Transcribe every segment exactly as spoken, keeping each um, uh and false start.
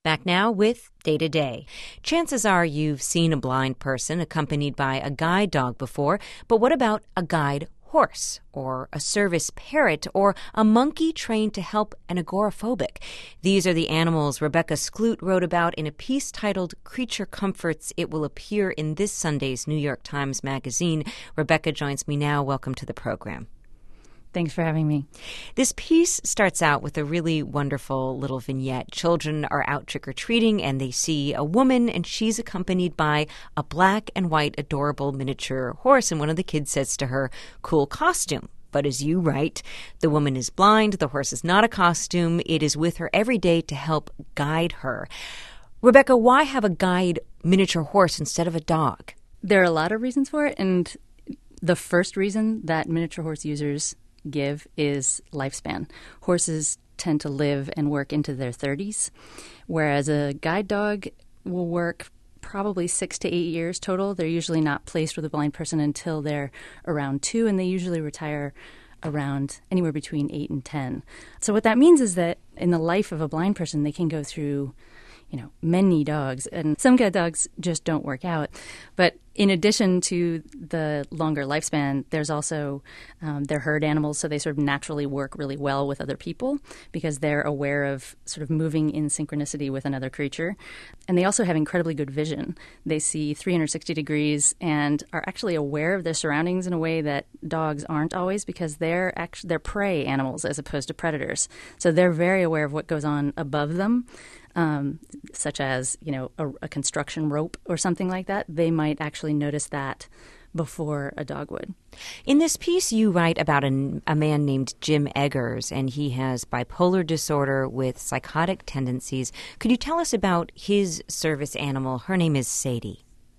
Back now with Day to Day. Chances are you've seen a blind person accompanied by a guide dog before, but what about a guide horse or a service parrot or a monkey trained to help an agoraphobic? These are the animals Rebecca Skloot wrote about in a piece titled Creature Comforts. It will appear in this Sunday's New York Times Magazine. Rebecca joins me now. Welcome to the program. Thanks for having me. This piece starts out with a really wonderful little vignette. Children are out trick-or-treating and they see a woman and she's accompanied by a black and white adorable miniature horse. And one of the kids says to her, "Cool costume." But as you write, the woman is blind. The horse is not a costume. It is with her every day to help guide her. Rebecca, why have a guide miniature horse instead of a dog? There are a lot of reasons for it. And the first reason that miniature horse users give is lifespan. Horses tend to live and work into their thirties, whereas a guide dog will work probably six to eight years total. They're usually not placed with a blind person until they're around two, and they usually retire around anywhere between eight and ten. So what that means is that in the life of a blind person, they can go through, you know, many dogs, and some guide dogs just don't work out. But in addition to the longer lifespan, there's also um, they're herd animals, so they sort of naturally work really well with other people because they're aware of sort of moving in synchronicity with another creature. And they also have incredibly good vision. They see three hundred sixty degrees and are actually aware of their surroundings in a way that dogs aren't always, because they're actually they're prey animals as opposed to predators. So they're very aware of what goes on above them. Um, such as, you know, a, a construction rope or something like that. They might actually notice that before a dog would. In this piece, you write about an, a man named Jim Eggers, and he has bipolar disorder with psychotic tendencies. Could you tell us about his service animal? Her name is Sadie.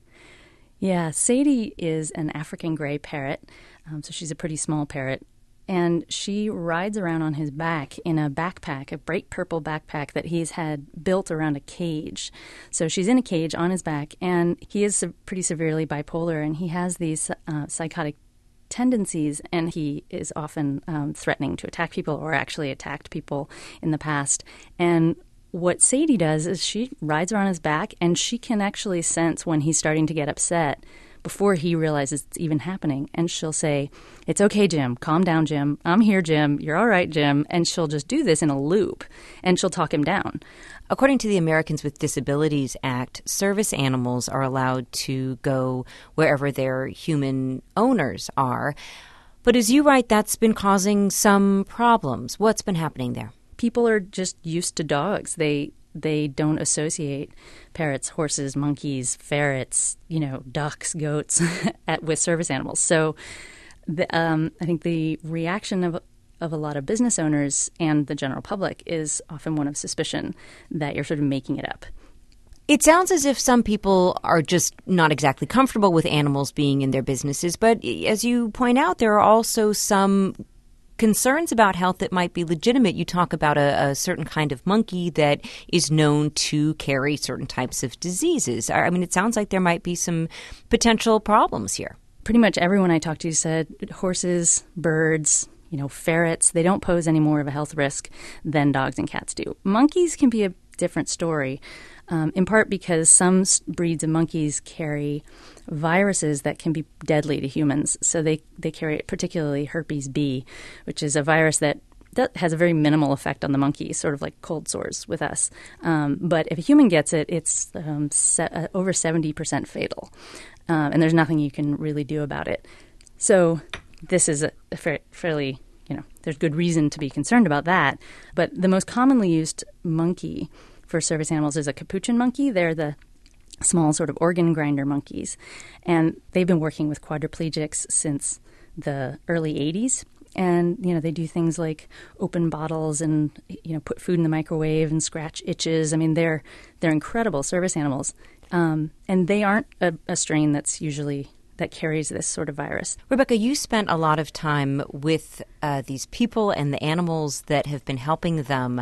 Yeah, Sadie is an African gray parrot, um, so she's a pretty small parrot. And she rides around on his back in a backpack, a bright purple backpack that he's had built around a cage. So she's in a cage on his back, and he is pretty severely bipolar, and he has these uh, psychotic tendencies, and he is often um, threatening to attack people or actually attacked people in the past. And what Sadie does is she rides around his back, and she can actually sense when he's starting to get upset before he realizes it's even happening. And she'll say, "It's okay, Jim. Calm down, Jim. I'm here, Jim. You're all right, Jim." And she'll just do this in a loop, and she'll talk him down. According to the Americans with Disabilities Act, service animals are allowed to go wherever their human owners are. But as you write, that's been causing some problems. What's been happening there? People are just used to dogs. They They don't associate parrots, horses, monkeys, ferrets, you know, ducks, goats at, with service animals. So the, um, I think the reaction of of a lot of business owners and the general public is often one of suspicion that you're sort of making it up. It sounds as if some people are just not exactly comfortable with animals being in their businesses. But as you point out, there are also some concerns about health that might be legitimate. You talk about a, a certain kind of monkey that is known to carry certain types of diseases. I mean, it sounds like there might be some potential problems here. Pretty much everyone I talked to said horses, birds, you know, ferrets, they don't pose any more of a health risk than dogs and cats do. Monkeys can be a different story, um, in part because some breeds of monkeys carry viruses that can be deadly to humans. So they, they carry particularly herpes B, which is a virus that, that has a very minimal effect on the monkey, sort of like cold sores with us. Um, but if a human gets it, it's um, se- uh, over seventy percent fatal, um, and there's nothing you can really do about it. So this is a, a fa- fairly, you know, there's good reason to be concerned about that. But the most commonly used monkey for service animals is a capuchin monkey. They're the small sort of organ grinder monkeys. And they've been working with quadriplegics since the early eighties. And, you know, they do things like open bottles and, you know, put food in the microwave and scratch itches. I mean, they're they're incredible service animals. Um, and they aren't a, a strain that's usually that carries this sort of virus. Rebecca, you spent a lot of time with uh, these people and the animals that have been helping them.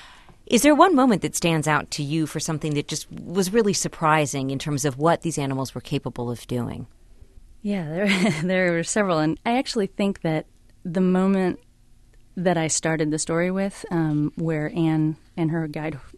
Is there one moment that stands out to you for something that just was really surprising in terms of what these animals were capable of doing? Yeah, there, there were several. And I actually think that the moment that I started the story with, um, where Anne and her guide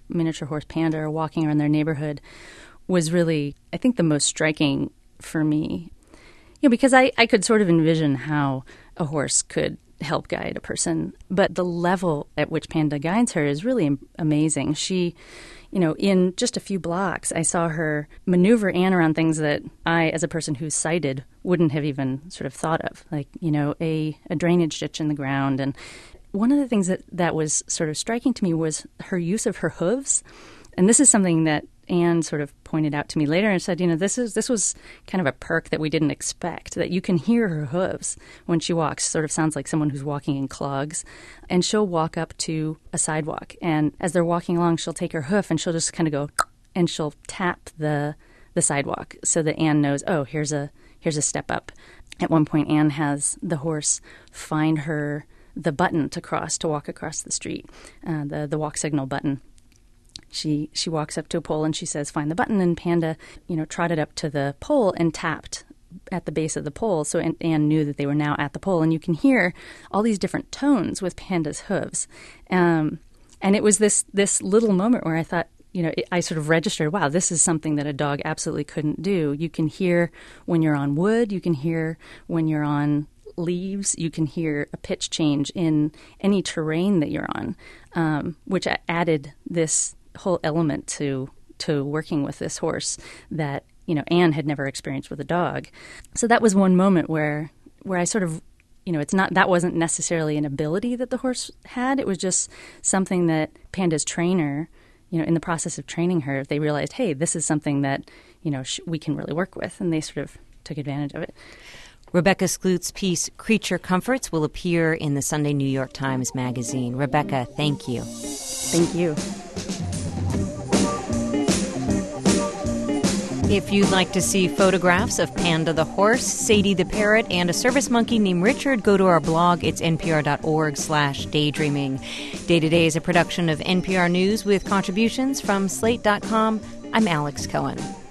miniature horse Panda are walking around their neighborhood was really, I think, the most striking for me. You know, because I, I could sort of envision how a horse could help guide a person, but the level at which Panda guides her is really amazing. She, you know, in just a few blocks, I saw her maneuver Anne around things that I, as a person who's sighted, wouldn't have even sort of thought of, like, you know, a, a drainage ditch in the ground. And one of the things that, that was sort of striking to me was her use of her hooves. And this is something that Anne sort of pointed out to me later and said, you know, this is this was kind of a perk that we didn't expect, that you can hear her hooves when she walks. Sort of sounds like someone who's walking in clogs. And she'll walk up to a sidewalk. And as they're walking along, she'll take her hoof and she'll just kind of go, and she'll tap the the sidewalk so that Anne knows, oh, here's a here's a step up. At one point, Anne has the horse find her the button to cross, to walk across the street, uh, the, the walk signal button. She she walks up to a pole and she says, find the button. And Panda, you know, trotted up to the pole and tapped at the base of the pole. So Anne knew that they were now at the pole. And you can hear all these different tones with Panda's hooves. Um, and it was this this little moment where I thought, you know, it, I sort of registered, wow, this is something that a dog absolutely couldn't do. You can hear when you're on wood. You can hear when you're on leaves. You can hear a pitch change in any terrain that you're on, um, which added this whole element to to working with this horse that, you know, Anne had never experienced with a dog. So that was one moment where where I sort of, you know, it's not that wasn't necessarily an ability that the horse had. It was just something that Panda's trainer, you know, in the process of training her, they realized, hey, this is something that, you know, sh- we can really work with, and they sort of took advantage of it. Rebecca Skloot's piece, Creature Comforts, will appear in the Sunday New York Times Magazine. Rebecca, thank you. Thank you. If you'd like to see photographs of Panda the horse, Sadie the parrot, and a service monkey named Richard, go to our blog. It's npr.org slash daydreaming. Day to Day is a production of N P R News with contributions from slate dot com. I'm Alex Cohen.